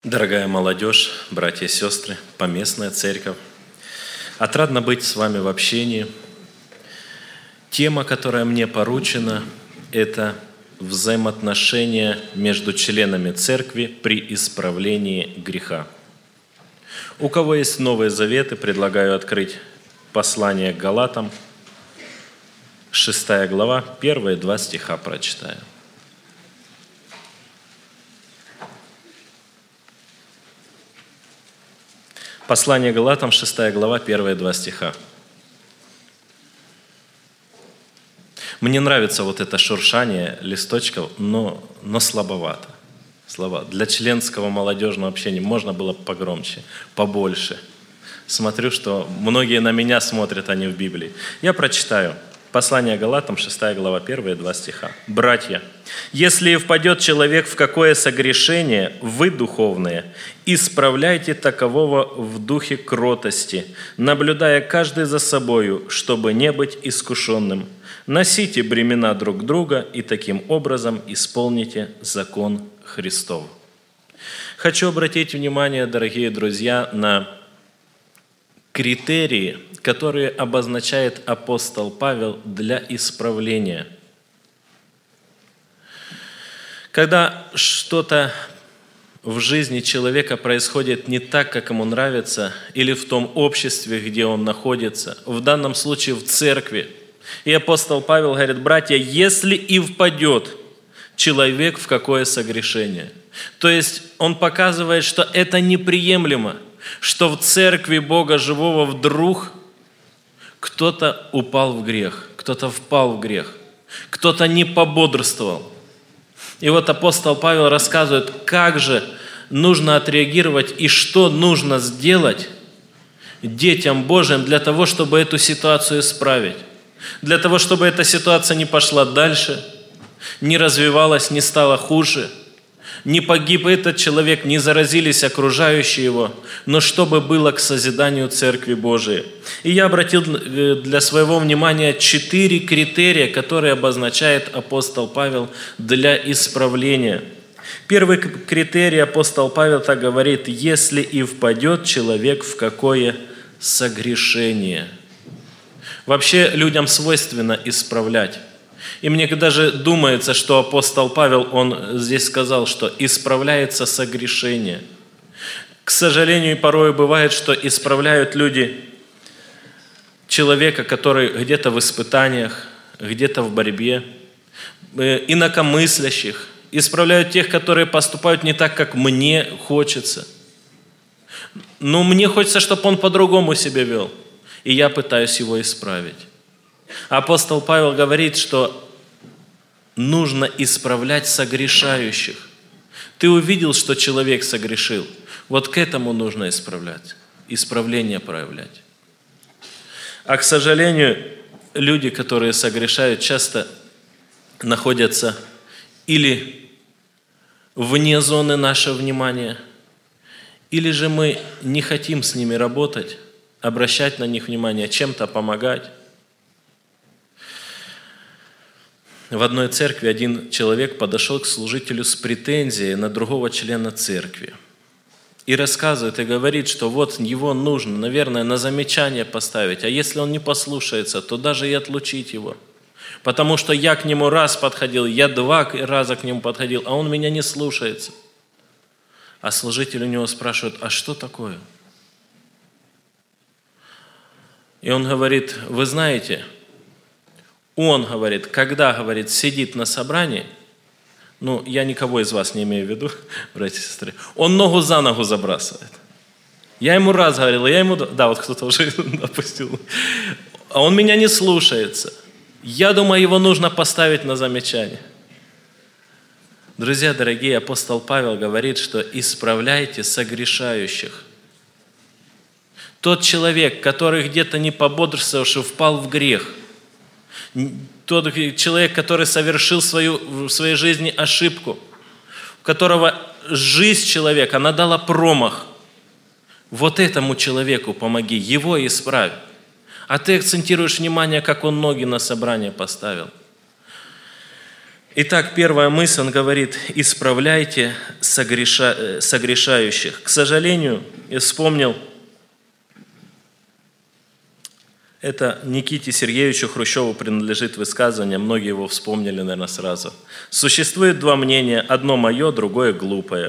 Дорогая молодежь, братья и сестры, поместная церковь, отрадно быть с вами в общении. Тема, которая мне поручена, это взаимоотношения между членами церкви при исправлении греха. У кого есть Новые Заветы, предлагаю открыть послание к Галатам, 6 глава, первые 2 стиха прочитаю. Послание Галатам, 6 глава, первые 2 стиха. Мне нравится вот это шуршание листочков, но слабовато. Для членского молодежного общения можно было погромче, побольше. Смотрю, что многие на меня смотрят, а не в Библии. Я прочитаю. Послание Галатам, 6 глава, первые 2 стиха. «Братья, если и впадет человек в какое согрешение, вы, духовные, исправляйте такового в духе кротости, наблюдая каждый за собою, чтобы не быть искушенным. Носите бремена друг друга и таким образом исполните закон Христов». Хочу обратить внимание, дорогие друзья, на критерии, которые обозначает апостол Павел для исправления. Когда что-то в жизни человека происходит не так, как ему нравится, или в том обществе, где он находится, в данном случае в церкви, и апостол Павел говорит: братья, если и впадет человек в какое согрешение, то есть он показывает, что это неприемлемо, что в церкви Бога Живого вдруг кто-то упал в грех, кто-то впал в грех, кто-то не пободрствовал. И вот апостол Павел рассказывает, как же нужно отреагировать и что нужно сделать детям Божьим для того, чтобы эту ситуацию исправить, для того, чтобы эта ситуация не пошла дальше, не развивалась, не стала хуже, не погиб этот человек, не заразились окружающие его, но чтобы было к созиданию Церкви Божией. И я обратил для своего внимания 4 критерия, которые обозначает апостол Павел для исправления. Первый критерий апостол Павел так говорит: если и впадет человек в какое согрешение. Вообще людям свойственно исправлять. И мне даже думается, что апостол Павел, он здесь сказал, что исправляется согрешение. К сожалению, порой бывает, что исправляют люди человека, который где-то в испытаниях, где-то в борьбе, инакомыслящих. Исправляют тех, которые поступают не так, как мне хочется. Но мне хочется, чтобы он по-другому себя вел. И я пытаюсь его исправить. Апостол Павел говорит, что нужно исправлять согрешающих. Ты увидел, что человек согрешил. Вот к этому нужно исправлять, исправление проявлять. А, к сожалению, люди, которые согрешают, часто находятся или вне зоны нашего внимания, или же мы не хотим с ними работать, обращать на них внимание, чем-то помогать. В одной церкви один человек подошел к служителю с претензией на другого члена церкви. И рассказывает, и говорит, что вот его нужно, наверное, на замечание поставить. А если он не послушается, то даже и отлучить его. Потому что я к нему раз подходил, я 2 раза к нему подходил, а он меня не слушается. А служитель у него спрашивает: а что такое? И он говорит: вы знаете, он, говорит, когда, говорит, сидит на собрании, я никого из вас не имею в виду, братья и сестры, он ногу за ногу забрасывает. Я ему раз говорил, да, вот кто-то уже опустил, а он меня не слушается. Я думаю, его нужно поставить на замечание. Друзья дорогие, апостол Павел говорит, что исправляйте согрешающих. Тот человек, который где-то не пободрствовавший, впал в грех, тот человек, который совершил в своей жизни ошибку, у которого жизнь человека, она дала промах, вот этому человеку помоги, его исправь. А ты акцентируешь внимание, как он ноги на собрание поставил. Итак, первая мысль, он говорит: исправляйте согрешающих. К сожалению, я вспомнил, это Никите Сергеевичу Хрущеву принадлежит высказывание, многие его вспомнили, наверное, сразу. Существует два мнения, одно мое, другое глупое.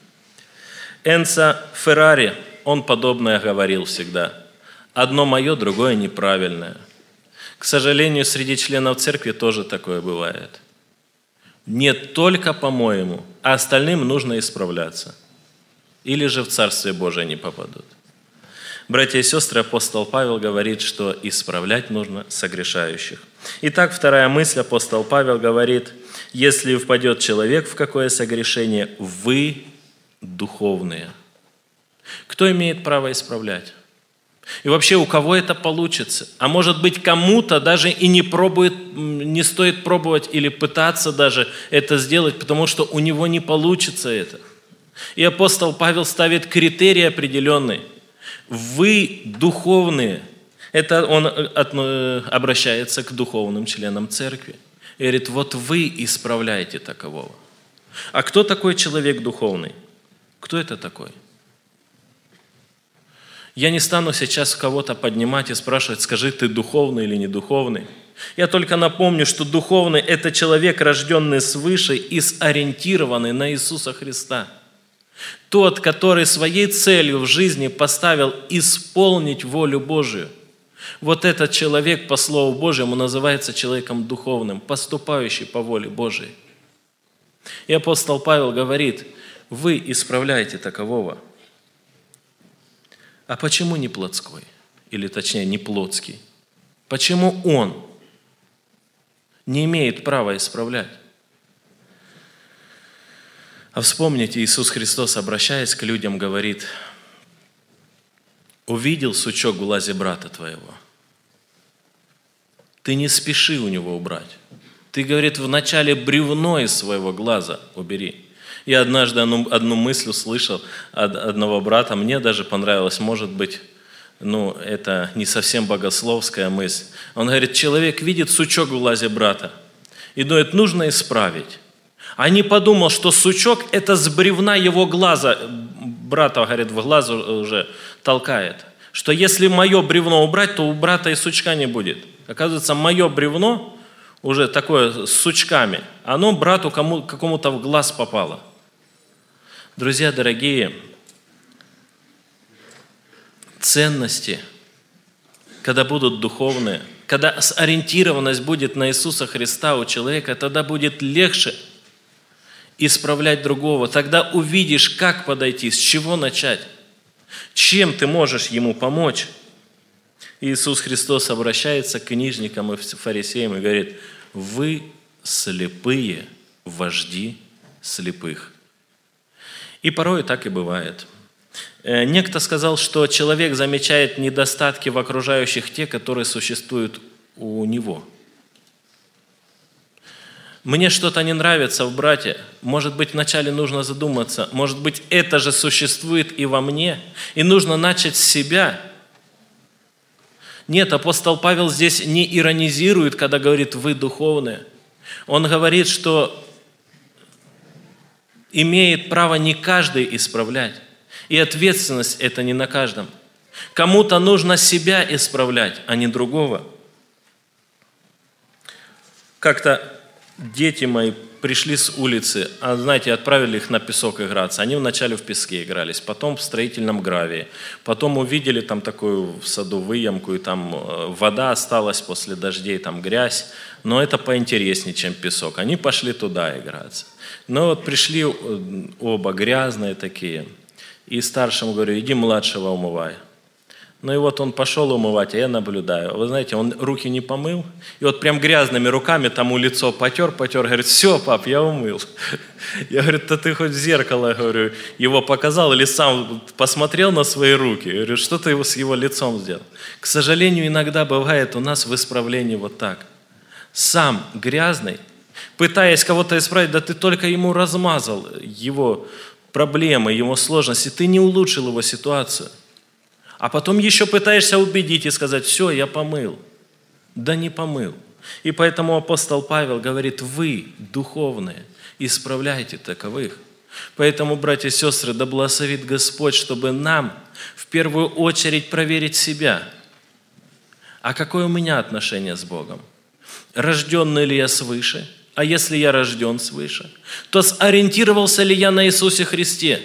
Энцо Феррари, он подобное говорил всегда. Одно мое, другое неправильное. К сожалению, среди членов церкви тоже такое бывает. Не только по-моему, а остальным нужно исправляться. Или же в Царствие Божие не попадут. Братья и сестры, апостол Павел говорит, что исправлять нужно согрешающих. Итак, вторая мысль, апостол Павел говорит: если впадет человек в какое согрешение, вы духовные. Кто имеет право исправлять? И вообще, у кого это получится? А может быть, кому-то даже и не стоит пробовать или пытаться даже это сделать, потому что у него не получится это. И апостол Павел ставит критерий определенный. Вы духовные. Это он обращается к духовным членам церкви. И говорит: вот вы исправляете такового. А кто такой человек духовный? Кто это такой? Я не стану сейчас кого-то поднимать и спрашивать: скажи, ты духовный или не духовный. Я только напомню, что духовный – это человек, рожденный свыше и сориентированный на Иисуса Христа. Тот, который своей целью в жизни поставил исполнить волю Божию. Вот этот человек, по Слову Божьему, называется человеком духовным, поступающий по воле Божией. И апостол Павел говорит: вы исправляете такового. А почему не плотской? Или точнее, не плотский? Почему он не имеет права исправлять? А вспомните, Иисус Христос, обращаясь к людям, говорит: увидел сучок в глазе брата твоего, ты не спеши у него убрать. Ты, говорит, вначале бревно из своего глаза убери. Я однажды одну мысль услышал от одного брата, мне даже понравилось, может быть, это не совсем богословская мысль. Он говорит: человек видит сучок в глазе брата и думает, нужно исправить. А не подумал, что сучок – это с бревна его глаза, брата, говорит, в глаз уже толкает. Что если мое бревно убрать, то у брата и сучка не будет. Оказывается, мое бревно, уже такое с сучками, оно брату какому-то в глаз попало. Друзья дорогие, ценности, когда будут духовные, когда сориентированность будет на Иисуса Христа у человека, тогда будет легче исправлять другого. Тогда увидишь, как подойти, с чего начать, чем ты можешь ему помочь. Иисус Христос обращается к книжникам и фарисеям и говорит: вы слепые вожди слепых. И порой так и бывает. Некто сказал, что человек замечает недостатки в окружающих те, которые существуют у него. Мне что-то не нравится в брате. Может быть, вначале нужно задуматься. Может быть, это же существует и во мне. И нужно начать с себя. Нет, апостол Павел здесь не иронизирует, когда говорит: вы духовные. Он говорит, что имеет право не каждый исправлять. И ответственность это не на каждом. Кому-то нужно себя исправлять, а не другого. Как-то дети мои пришли с улицы, знаете, отправили их на песок играться. Они вначале в песке игрались, потом в строительном гравии. Потом увидели там такую в саду выемку, и там вода осталась после дождей, там грязь. Но это поинтереснее, чем песок. Они пошли туда играться. Но вот пришли оба грязные такие. И старшему говорю: иди младшего умывай. Ну и вот он пошел умывать, а я наблюдаю. Вы знаете, он руки не помыл. И вот прям грязными руками тому лицо потер. Говорит: все, пап, я умыл. Я говорю: да ты хоть в зеркало, говорю, его показал или сам посмотрел на свои руки? Я говорю: что ты с его лицом сделал? К сожалению, иногда бывает у нас в исправлении вот так. Сам грязный, пытаясь кого-то исправить, да ты только ему размазал его проблемы, его сложности, ты не улучшил его ситуацию. А потом еще пытаешься убедить и сказать: все, я помыл. Да не помыл. И поэтому апостол Павел говорит: вы, духовные, исправляйте таковых. Поэтому, братья и сестры, да благословит Господь, чтобы нам в первую очередь проверить себя. А какое у меня отношение с Богом? Рожденный ли я свыше? А если я рожден свыше, то сориентировался ли я на Иисусе Христе?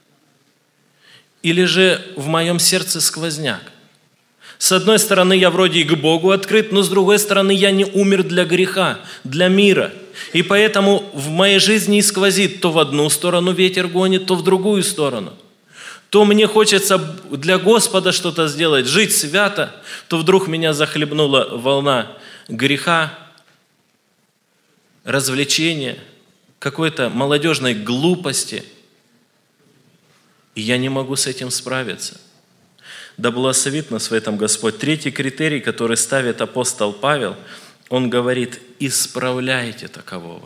Или же в моем сердце сквозняк? С одной стороны, я вроде и к Богу открыт, но с другой стороны, я не умер для греха, для мира. И поэтому в моей жизни и сквозит: то в одну сторону ветер гонит, то в другую сторону. То мне хочется для Господа что-то сделать, жить свято, то вдруг меня захлебнула волна греха, развлечения, какой-то молодежной глупости. И я не могу с этим справиться. Да благословит нас в этом Господь. Третий критерий, который ставит апостол Павел, он говорит: исправляйте такового.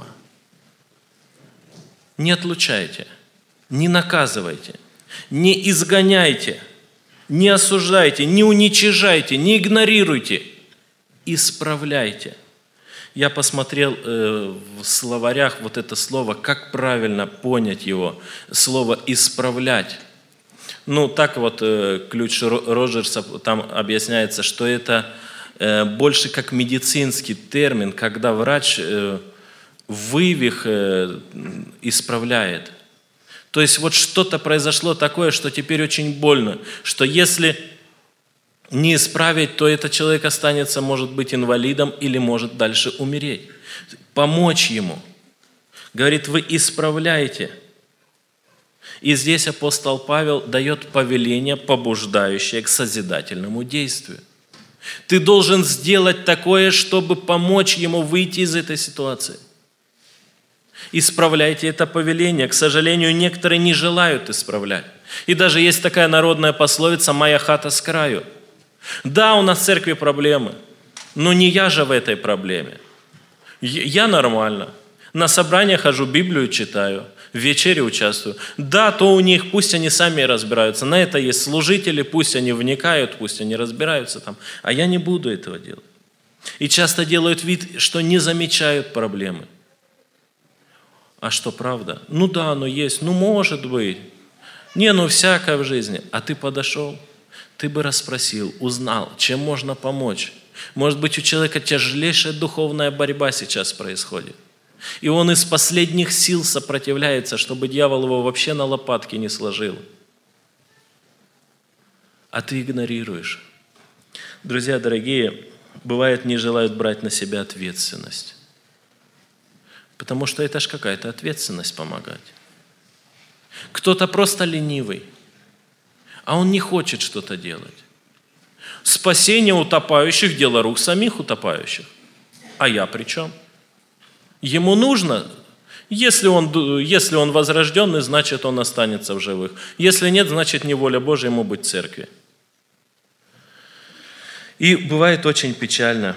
Не отлучайте, не наказывайте, не изгоняйте, не осуждайте, не уничижайте, не игнорируйте. Исправляйте. Я посмотрел в словарях вот это слово, как правильно понять его. Слово «исправлять». Так вот ключ Роджерса там объясняется, что это больше как медицинский термин, когда врач вывих исправляет. То есть вот что-то произошло такое, что теперь очень больно, что если не исправить, то этот человек останется, может быть, инвалидом или может дальше умереть. Помочь ему. Говорит: вы исправляете. И здесь апостол Павел дает повеление, побуждающее к созидательному действию. Ты должен сделать такое, чтобы помочь ему выйти из этой ситуации. Исправляйте это повеление. К сожалению, некоторые не желают исправлять. И даже есть такая народная пословица: «Моя хата с краю». Да, у нас в церкви проблемы, но не я же в этой проблеме. Я нормально. На собрания хожу, Библию читаю, в вечере участвую. Да, то у них, пусть они сами разбираются. На это есть служители, пусть они вникают, пусть они разбираются там. А я не буду этого делать. И часто делают вид, что не замечают проблемы. А что, правда? Да, оно есть, может быть. Всякое в жизни. А ты подошел, ты бы расспросил, узнал, чем можно помочь. Может быть, у человека тяжелейшая духовная борьба сейчас происходит. И он из последних сил сопротивляется, чтобы дьявол его вообще на лопатки не сложил. А ты игнорируешь. Друзья дорогие, бывает, не желают брать на себя ответственность. Потому что это ж какая-то ответственность помогать. Кто-то просто ленивый, а он не хочет что-то делать. Спасение утопающих – дело рук самих утопающих. А я при чем? Ему нужно, если он возрожденный, значит, он останется в живых. Если нет, значит, не воля Божия ему быть в церкви. И бывает очень печально.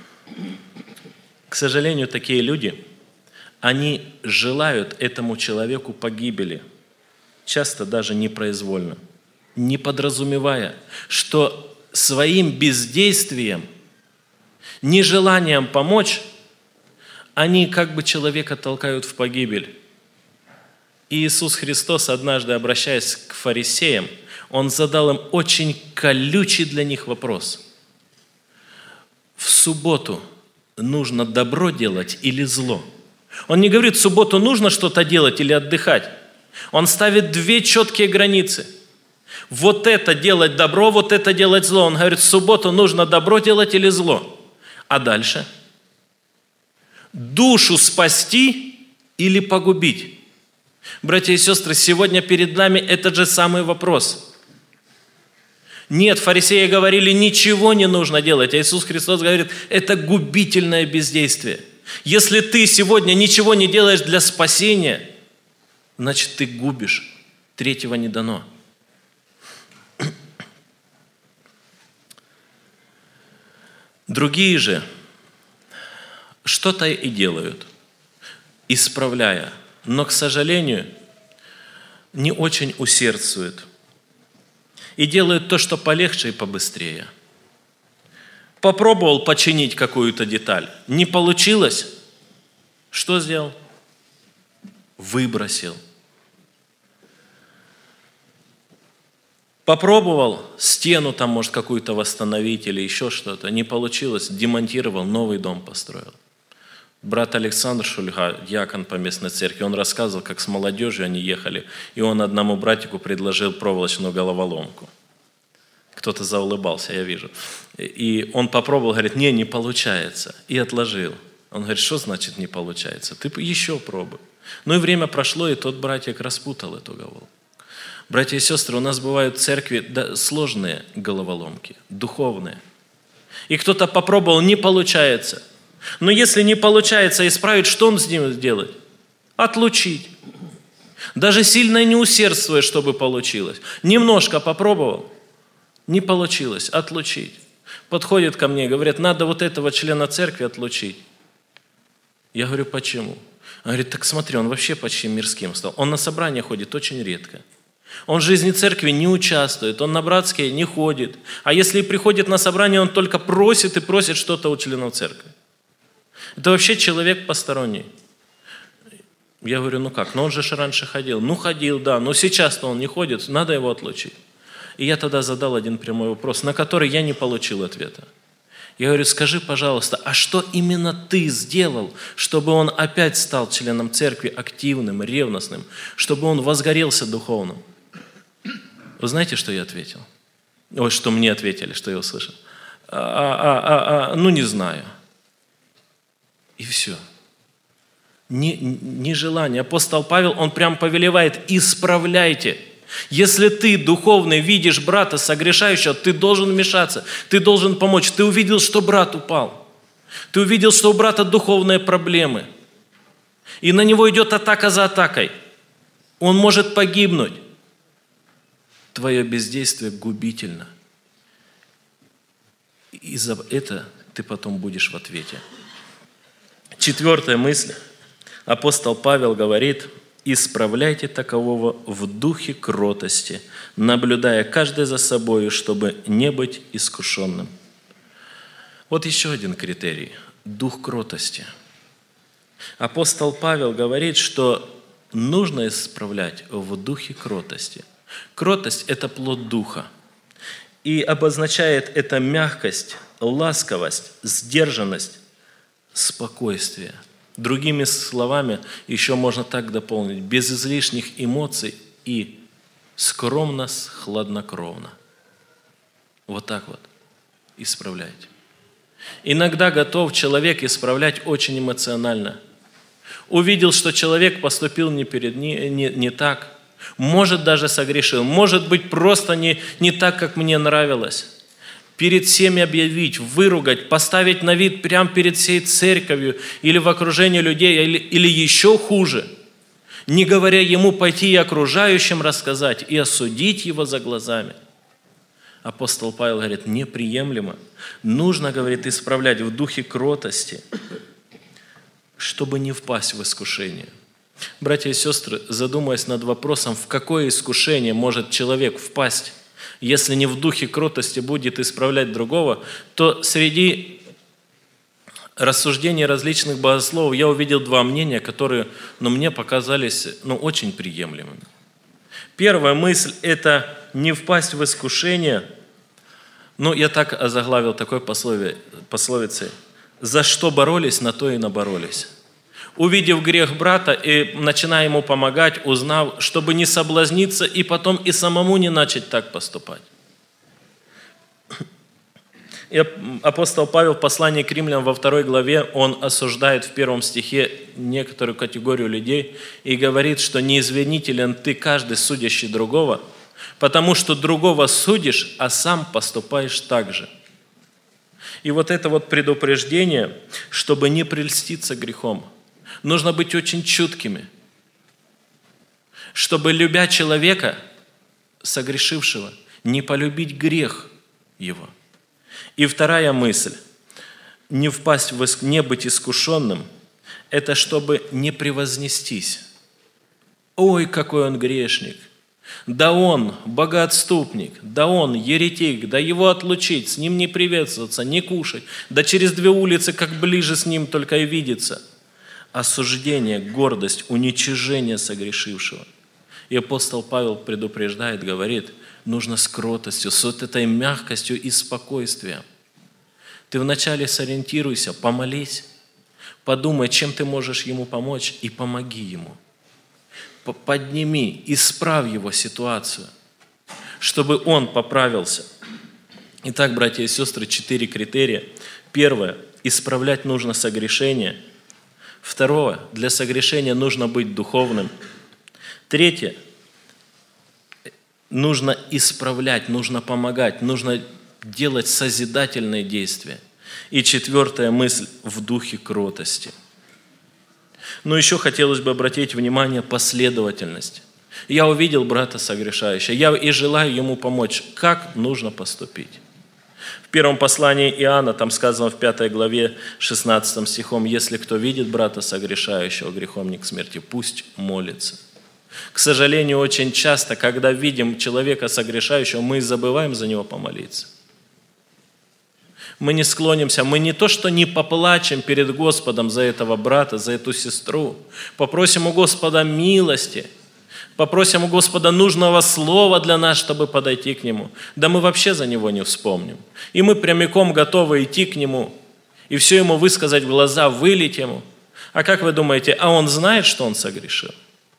К сожалению, такие люди, они желают этому человеку погибели, часто даже непроизвольно, не подразумевая, что своим бездействием, нежеланием помочь, они как бы человека толкают в погибель. И Иисус Христос, однажды обращаясь к фарисеям, Он задал им очень колючий для них вопрос. В субботу нужно добро делать или зло? Он не говорит, в субботу нужно что-то делать или отдыхать. Он ставит две четкие границы. Вот это делать добро, вот это делать зло. Он говорит, в субботу нужно добро делать или зло? А дальше? Душу спасти или погубить? Братья и сестры, сегодня перед нами этот же самый вопрос. Нет, фарисеи говорили, ничего не нужно делать. А Иисус Христос говорит, это губительное бездействие. Если ты сегодня ничего не делаешь для спасения, значит, ты губишь. Третьего не дано. Другие же что-то и делают, исправляя, но, к сожалению, не очень усердствуют. И делают то, что полегче и побыстрее. попробовал починить какую-то деталь. Не получилось. Что сделал? Выбросил. Попробовал стену там, может, какую-то восстановить или еще что-то. Не получилось. Демонтировал, новый дом построил. Брат Александр Шульга, диакон по местной церкви, он рассказывал, как с молодежью они ехали, и он одному братику предложил проволочную головоломку. Кто-то заулыбался, я вижу. И он попробовал, говорит, не получается. И отложил. Он говорит, что значит не получается? Ты еще пробуй. Ну и время прошло, и тот братик распутал эту головоломку. Братья и сестры, у нас бывают в церкви сложные головоломки, духовные. И кто-то попробовал, не получается. Но если не получается исправить, что он с ним сделает? Отлучить. Даже сильно не усердствуя, чтобы получилось. Немножко попробовал, не получилось, отлучить. Подходит ко мне и говорят, надо вот этого члена церкви отлучить. Я говорю, почему? Он говорит, так смотри, он вообще почти мирским стал. Он на собрания ходит очень редко. Он в жизни церкви не участвует, он на братские не ходит. А если и приходит на собрание, он только просит и просит что-то у членов церкви. Это вообще человек посторонний. Я говорю, ну как, ну он же раньше ходил. Ну ходил, да, но сейчас-то он не ходит, надо его отлучить. И я тогда задал один прямой вопрос, на который я не получил ответа. Я говорю, скажи, пожалуйста, а что именно ты сделал, чтобы он опять стал членом церкви активным, ревностным, чтобы он возгорелся духовно? Вы знаете, что я ответил? Ой, что мне ответили, что я услышал? Ну не знаю. И все. Нежелание. Апостол Павел, он прям повелевает, исправляйте. Если ты, духовный, видишь брата согрешающего, ты должен вмешаться, ты должен помочь. Ты увидел, что брат упал. Ты увидел, что у брата духовные проблемы. И на него идет атака за атакой. Он может погибнуть. Твое бездействие губительно. И за это ты потом будешь в ответе. 4-я мысль. Апостол Павел говорит, исправляйте такового в духе кротости, наблюдая каждый за собою, чтобы не быть искушенным. Вот еще один критерий – дух кротости. Апостол Павел говорит, что нужно исправлять в духе кротости. Кротость – это плод духа. И обозначает это мягкость, ласковость, сдержанность, спокойствие. Другими словами, еще можно так дополнить, без излишних эмоций и скромно, хладнокровно. Вот так вот исправляйте. Иногда готов человек исправлять очень эмоционально. Увидел, что человек поступил не так, может даже согрешил, может быть просто не так, как мне нравилось. Перед всеми объявить, выругать, поставить на вид прямо перед всей церковью или в окружении людей, или еще хуже, не говоря ему пойти и окружающим рассказать, и осудить его за глазами. Апостол Павел говорит, неприемлемо. Нужно, говорит, исправлять в духе кротости, чтобы не впасть в искушение. Братья и сестры, задумаясь над вопросом, в какое искушение может человек впасть, если не в духе кротости будет исправлять другого, то среди рассуждений различных богословов я увидел два мнения, которые мне показались очень приемлемыми. Первая мысль – это не впасть в искушение. Я так озаглавил такой пословицей: «За что боролись, на то и наборолись». Увидев грех брата и начиная ему помогать, узнав, чтобы не соблазниться и потом и самому не начать так поступать. И апостол Павел в послании к римлянам во 2 главе, он осуждает в 1 стихе некоторую категорию людей и говорит, что неизвинителен ты, каждый судящий другого, потому что другого судишь, а сам поступаешь так же. И вот это вот предупреждение, чтобы не прельститься грехом, нужно быть очень чуткими, чтобы, любя человека, согрешившего, не полюбить грех его. И вторая мысль, не впасть не быть искушенным, это чтобы не превознестись. Ой, какой он грешник! Да он богоотступник, да он еретик, да его отлучить, с ним не приветствоваться, не кушать, да через 2 улицы как ближе с ним только и видеться. Осуждение, гордость, уничижение согрешившего. И апостол Павел предупреждает, говорит, нужно с кротостью, с вот этой мягкостью и спокойствием. Ты вначале сориентируйся, помолись, подумай, чем ты можешь ему помочь, и помоги ему. Подними, исправь его ситуацию, чтобы он поправился. Итак, братья и сестры, 4 критерия. Первое – исправлять нужно согрешение. Второе – для согрешения нужно быть духовным. Третье – нужно исправлять, нужно помогать, нужно делать созидательные действия. И 4-я мысль – в духе кротости. Но еще хотелось бы обратить внимание последовательность. Я увидел брата согрешающего, я и желаю ему помочь. Как нужно поступить? В первом послании Иоанна, там сказано в 5 главе 16 стихом, «Если кто видит брата согрешающего грехом не к смерти, пусть молится». К сожалению, очень часто, когда видим человека согрешающего, мы забываем за него помолиться. Мы не склонимся, мы не то, что не поплачем перед Господом за этого брата, за эту сестру. Попросим у Господа милости, попросим у Господа нужного слова для нас, чтобы подойти к Нему. Да мы вообще за него не вспомним. И мы прямиком готовы идти к Нему и все Ему высказать в глаза, вылить Ему. А как вы думаете, а он знает, что он согрешил?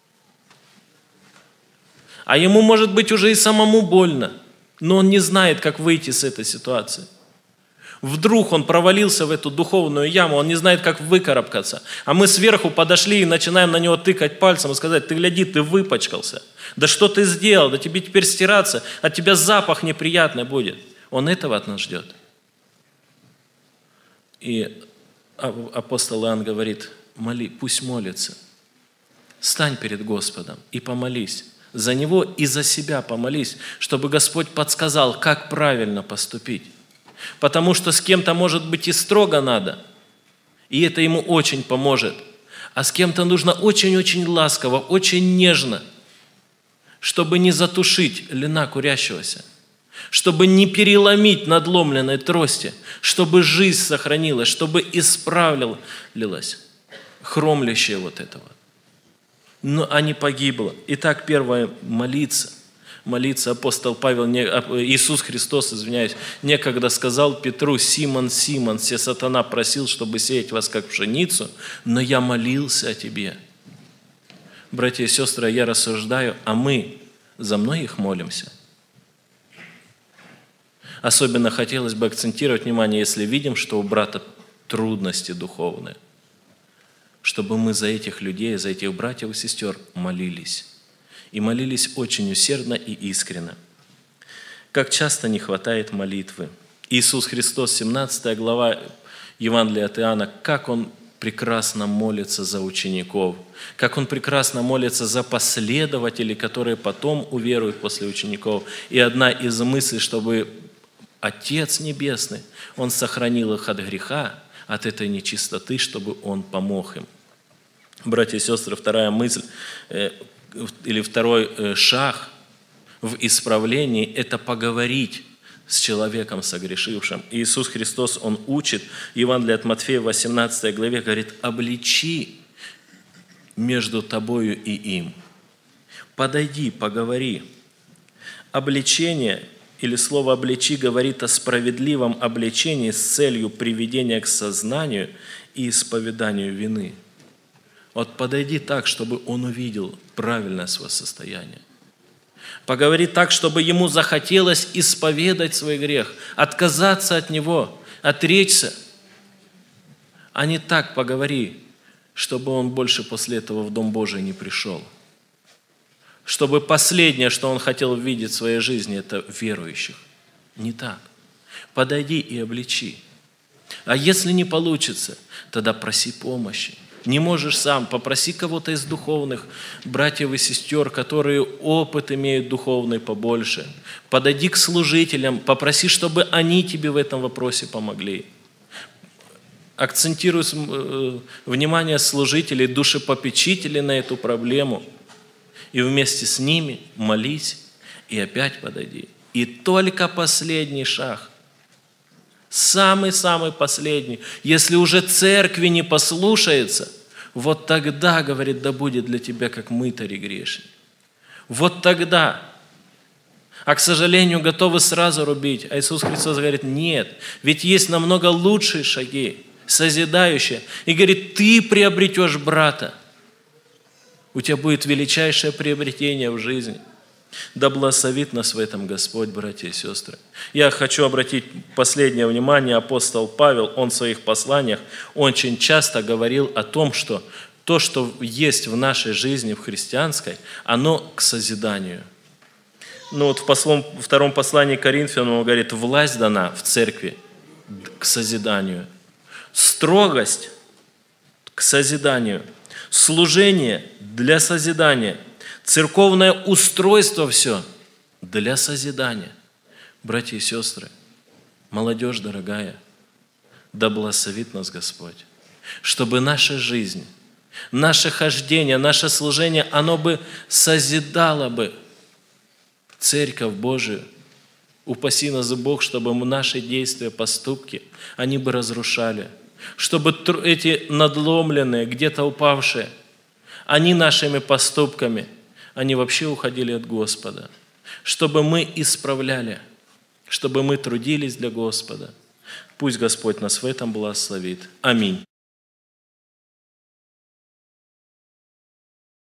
А ему, может быть, уже и самому больно, но он не знает, как выйти с этой ситуации. Вдруг он провалился в эту духовную яму, он не знает, как выкарабкаться. А мы сверху подошли и начинаем на него тыкать пальцем и сказать, ты гляди, ты выпачкался. Да что ты сделал? Да тебе теперь стираться, от тебя запах неприятный будет. Он этого от нас ждет. И апостол Иоанн говорит, пусть молится. Стань перед Господом и помолись. За него и за себя помолись, чтобы Господь подсказал, как правильно поступить. Потому что с кем-то, может быть, и строго надо, и это ему очень поможет. А с кем-то нужно очень-очень ласково, очень нежно, чтобы не затушить льна курящегося, чтобы не переломить надломленной трости, чтобы жизнь сохранилась, чтобы исправилась хромлящее вот этого. А не погибло. Итак, первое – молиться. Молиться апостол Павел, Иисус Христос, некогда сказал Петру, Симон, Симон, все сатана просил, чтобы сеять вас как пшеницу, но я молился о тебе. Братья и сестры, я рассуждаю, а мы за многих молимся. Особенно хотелось бы акцентировать внимание, если видим, что у брата трудности духовные, чтобы мы за этих людей, за этих братьев и сестер молились. И молились очень усердно и искренно. Как часто не хватает молитвы. Иисус Христос, 17 глава Евангелия от Иоанна, как Он прекрасно молится за учеников, как Он прекрасно молится за последователей, которые потом уверуют после учеников. И одна из мыслей, чтобы Отец Небесный, Он сохранил их от греха, от этой нечистоты, чтобы Он помог им. Братья и сестры, вторая мысль, или второй шаг в исправлении – это поговорить с человеком согрешившим. Иисус Христос, Он учит, Евангелие от Матфея, 18 главе, говорит, обличи между тобою и им. Подойди, поговори. Обличение или слово «обличи» говорит о справедливом обличении с целью приведения к сознанию и исповеданию вины. Вот подойди так, чтобы он увидел правильное свое состояние. Поговори так, чтобы ему захотелось исповедать свой грех, отказаться от него, отречься. А не так поговори, чтобы он больше после этого в Дом Божий не пришел. Чтобы последнее, что он хотел видеть в своей жизни, это верующих. Не так. Подойди и обличи. А если не получится, тогда проси помощи. Не можешь сам, попроси кого-то из духовных братьев и сестер, которые опыт имеют духовный побольше. Подойди к служителям, попроси, чтобы они тебе в этом вопросе помогли. Акцентируй внимание служителей, душепопечителей на эту проблему. и вместе с ними молись, и опять подойди. И только последний шаг, самый-самый последний, если уже церкви не послушается, вот тогда, говорит, да будет для тебя как мытарь и грешник. Вот тогда. А, к сожалению, готовы сразу рубить. А Иисус Христос говорит, нет, ведь есть намного лучшие шаги, созидающие. И говорит, ты приобретешь брата. У тебя будет величайшее приобретение в жизни. Да благословит нас в этом Господь, братья и сестры. Я хочу обратить последнее внимание. Апостол Павел, он в своих посланиях очень часто говорил о том, что то, что есть в нашей жизни, в христианской, оно к созиданию. Ну вот в втором послании к Коринфянам он говорит, власть дана в церкви к созиданию, строгость к созиданию, служение для созидания, церковное устройство все для созидания. Братья и сестры, молодежь дорогая, да благословит нас Господь, чтобы наша жизнь, наше хождение, наше служение, оно бы созидало бы Церковь Божию. Упаси нас Бог, чтобы наши действия, поступки, они бы разрушали. Чтобы эти надломленные, где-то упавшие, они нашими поступками, они вообще уходили от Господа. Чтобы мы исправляли, чтобы мы трудились для Господа. Пусть Господь нас в этом благословит. Аминь.